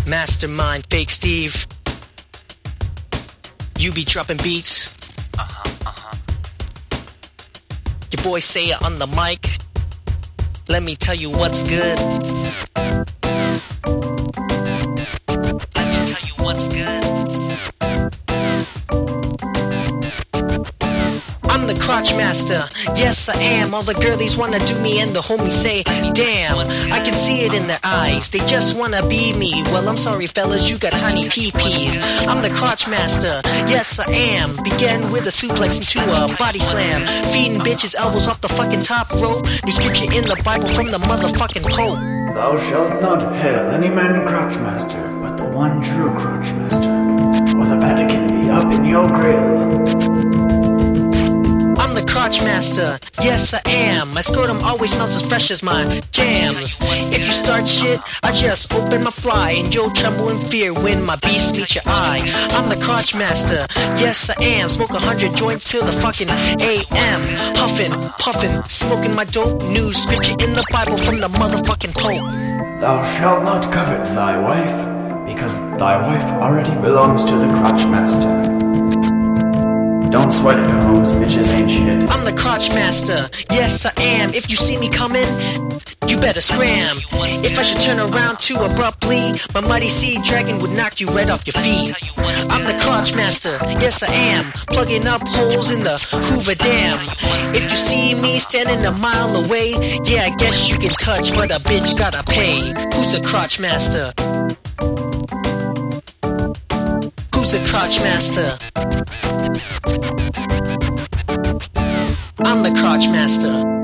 Mastermind, Fake Steve. You be dropping beats. Your boy say it on the mic. Let me tell you what's good. Let me tell you what's good. I'm the crotch master, yes I am. All the girlies wanna do me and the homies say, damn, I can see it in their eyes. They just wanna be me. Well, I'm sorry fellas, you got tiny pee-pees. I'm the crotch master, yes I am. Began with a suplex into a body slam. Feeding bitches elbows off the fucking top rope. New scripture in the Bible from the motherfucking Pope. Thou shalt not hail any man crotch master, but the one true crotch master, or the Vatican be up in your grill. I'm the crotch master, yes I am. My scrotum always smells as fresh as my jams. If you start shit, I just open my fly, and you'll tremble in fear when my beast meets your eye. I'm the crotch master, yes I am. Smoke 100 joints till the fucking AM. Huffin', puffin', smoking my dope. New scripture in the Bible from the motherfucking Pope. Thou shalt not covet thy wife, because thy wife already belongs to the crotch master. Don't sweat it, hoes, bitches ain't shit. I'm the crotch master, yes I am. If you see me coming, you better scram. If I should turn around too abruptly, my mighty sea dragon would knock you right off your feet. I'm the crotch master, yes I am. Plugging up holes in the Hoover Dam. If you see me standing a mile away, yeah, I guess you can touch, but a bitch gotta pay. Who's the crotch master? Who's the crotch master? I'm the crotch master.